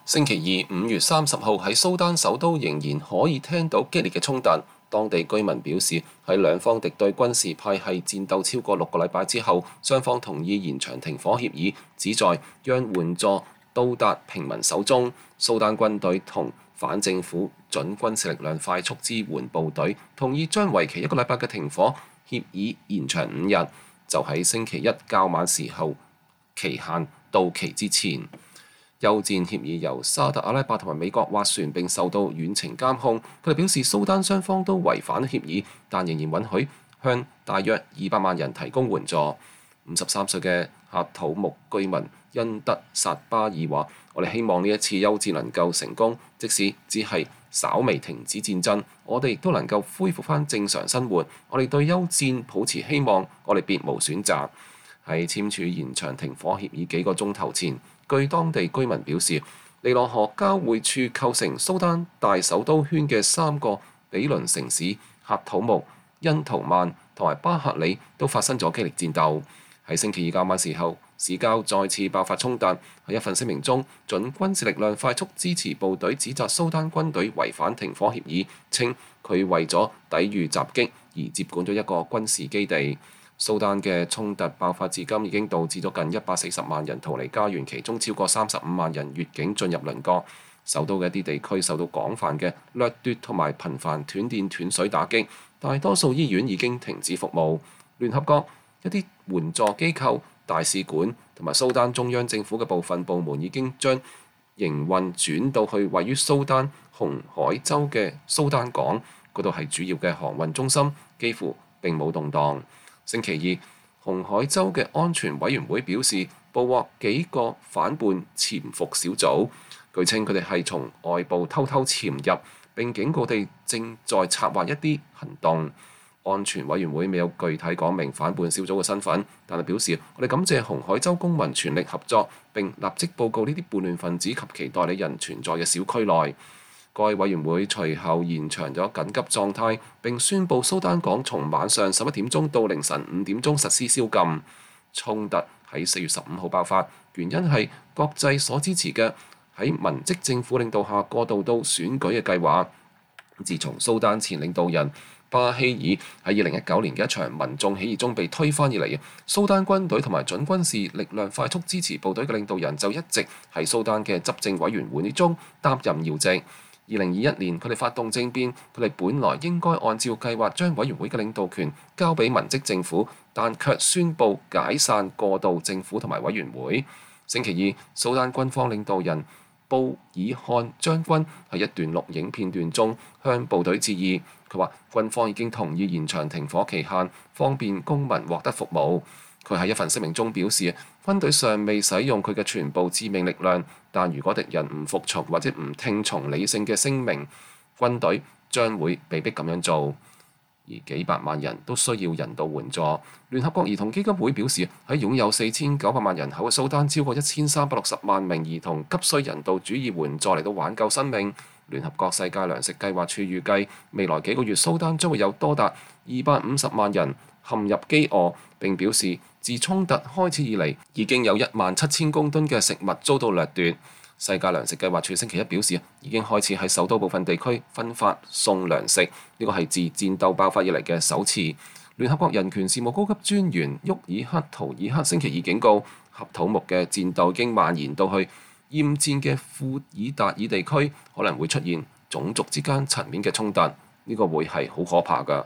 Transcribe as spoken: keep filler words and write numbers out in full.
星期二五月三十號喺蘇丹首都仍然可以聽到激烈嘅衝突。當地居民表示，喺兩方敵對軍事派系戰鬥超過六個禮拜之後，雙方同意延長停火協議，旨在讓援助到達平民手中。蘇丹軍隊同反政府準軍事力量快速支援部隊同意將為期一個禮拜嘅停火協議延長五日，就喺星期一較晚時候期限到期之前。休戰協議由沙特阿拉伯同埋美國斡旋並受到遠程監控。佢哋表示，蘇丹雙方都違反協議，但仍然允許向大約二百萬人提供援助。五十三歲嘅喀土穆居民恩德薩巴爾話：我哋希望呢一次休戰能夠成功，即使只係稍微停止戰爭，我哋亦都能夠恢復返正常生活。我哋對休戰抱持希望，我哋別無選擇。喺簽署延長停火協議幾個鐘頭前，據當地居民表示，尼羅河交匯處構成蘇丹大首都圈嘅三個比鄰城市喀土穆、恩圖曼同埋巴克里都發生咗激烈戰鬥。喺星期二較晚時候，市郊再次爆發衝突。喺一份聲明中，準軍事力量快速支持部隊指責蘇丹軍隊違反停火協議，稱佢為咗抵禦襲擊而接管咗一個軍事基地。蘇丹嘅衝突爆發至今已經導致咗近一百四十萬人逃離家園，其中超過三十五萬人越境進入鄰國。首都嘅一啲地區受到廣泛嘅掠奪同埋頻繁斷電斷水打擊，大多數醫院已經停止服務。聯合國一啲援助機構、大使館同埋蘇丹中央政府嘅部分部門已經將營運轉到去位於蘇丹紅海州嘅蘇丹港，嗰度係主要嘅航運中心，幾乎並冇動盪。星期二，紅海州嘅安全委員會表示，捕獲幾個反叛潛伏小組，據稱佢哋係從外部偷偷潛入，並警告佢哋正在策劃一啲行動。安全委員會未有具體講明反叛小組嘅身份，但係表示我哋感謝紅海州公民全力合作，並立即報告呢啲叛亂分子及其代理人存在嘅小區內。該委員會隨後延長咗緊急狀態，並宣布蘇丹港從晚上十一點鐘到凌晨五點鐘實施宵禁。衝突喺四月十五號爆發，原因係國際所支持嘅喺文職政府領導下過渡到選舉嘅計劃。自從蘇丹前領導人巴希爾喺二零一九年嘅一場民眾起義中被推翻以嚟，蘇丹軍隊同埋準軍事力量快速支持部隊嘅領導人就一直喺蘇丹嘅執政委員會中擔任要職。二零二一年，佢哋發動政變，佢哋本來應該按照計劃將委員會嘅領導權交俾文職政府，但卻宣布解散過渡政府同埋委員會。星期二，蘇丹軍方領導人布爾漢將軍喺一段錄影片段中向部隊致意，佢話軍方已經同意延長停火期限，方便公民獲得服務。佢喺一份聲明中表示，軍隊尚未使用佢嘅全部致命力量，但如果敵人唔服從或者唔聽從理性嘅聲明，軍隊將會被逼咁樣做。而幾百萬人都需要人道援助。聯合國兒童基金會表示，喺擁有四千九百萬人口嘅蘇丹，超過一千三百六十萬名兒童急需人道主義援助嚟到挽救生命。聯合國世界糧食計劃處預計，未來幾個月蘇丹將會有多達二百五十萬人陷入饑餓，並表示自衝突開始以嚟，已經有一萬七千公噸嘅食物遭到掠奪。世界糧食計劃處星期一表示，已經開始喺首都部分地區分發送糧食，呢個係自戰鬥爆發以嚟嘅首次。聯合國人權事務高級專員沃爾克圖爾克星期二警告，喀土穆嘅戰鬥已經蔓延到去厭戰嘅庫爾達爾地區，可能會出現種族之間層面嘅衝突，呢個會係好可怕㗎。